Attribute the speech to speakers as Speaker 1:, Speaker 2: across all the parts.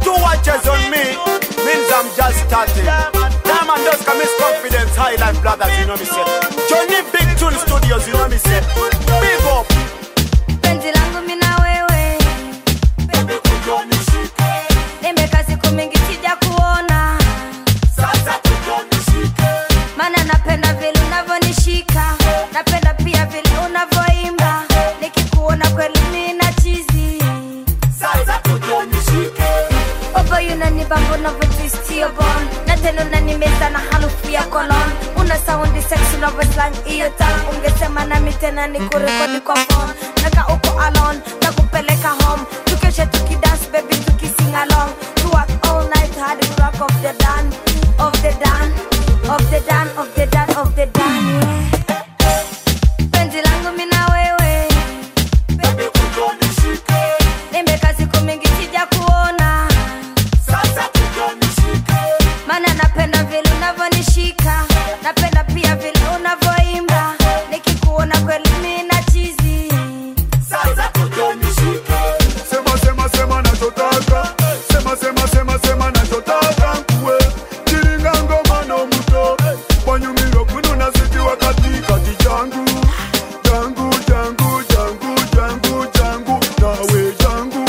Speaker 1: 2 watches on me means I'm just starting. Diamond does come his confidence, Highline Brothers, you know me say. Johnny Big Tune Studios, you know me say. Big up.
Speaker 2: Penzi langu mimi na wewe,
Speaker 1: Baby kujonishike.
Speaker 2: nimeka siku mingi sija kuona.
Speaker 1: Sasa kujonishike.
Speaker 2: Maana napenda vile unavyonishika, napenda pia vile unavyoimba. Nikikuona kweli mimi na chizi.
Speaker 1: Sasa kujonishike.
Speaker 2: Obo unanibamba unavyotwist your bone, na tena unanimeza na harufu ya cologne. Una sound sexy unavyoslang iyo tongue. Ungesema nami tena nikurekodi kwa phone. Naka uko alone, nakupeleka home. Tukeshe tukidance baby tukising along. To work all night hard to rock off the dance, of the dance, of the dance, of the dance, of the dance, yeah. Penzi langu mimi na wewe,
Speaker 1: Baby kujonishike.
Speaker 2: nimeka siku mingi sija kuona.
Speaker 1: Sasa kujonishike.
Speaker 2: Maana napenda vile unavyonishika, napenda pia vile unavyoimba. Nikikuona kweli mimi na chizi.
Speaker 1: Sasa kujonishike.
Speaker 3: Sema nachotaka. Sema nachotaka kuwe. Jiringa ngoma no muto. Wanyumiro kwinu nasiti wakati kati jangu. Jangu. Nawe jangu.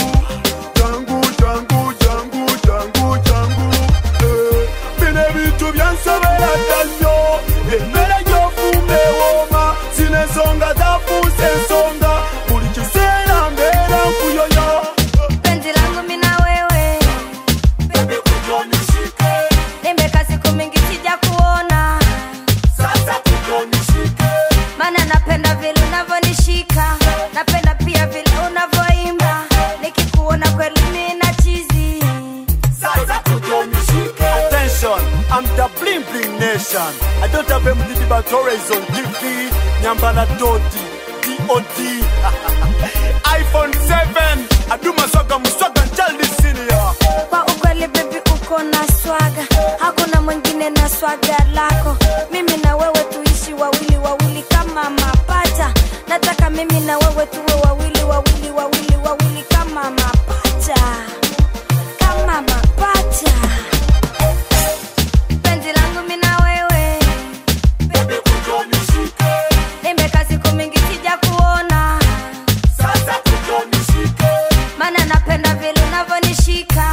Speaker 3: Bine bitu byansabela tanyo. Emere yofume woma. Sinesonga zafuse nsonga. Buli kiseera mbera nkuyoyo.
Speaker 2: Penzi langu mimi na wewe,
Speaker 1: Baby kujonishike.
Speaker 2: nimeka siku mingi sija kuona.
Speaker 1: Sasa kujonishike.
Speaker 2: Maana napenda vile unavyonishika, napenda pia vile unavyoimba. Nikikuona kweli mimi na chizi.
Speaker 1: Sasa kujonishike. Attention, I'm the Bling Bling Nation. I don't have empty but horizon. DP, Nyambala Doti, DOD. iPhone 7. I do my swagger, tell this senior.
Speaker 2: Kwa ukweli baby uko na swaga, hakuna mwingine na swaga lako. Mimi na wewe tuishi wawili kama mapacha. Nataka mimi na wewe tuwe wawili kama mapacha. Kama mapacha. Penzi langu mimi na wewe,
Speaker 1: Baby kujonishike.
Speaker 2: nimeka siku mingi sija kuona.
Speaker 1: Sasa kujonishike.
Speaker 2: Maana napenda vile unavyonishika,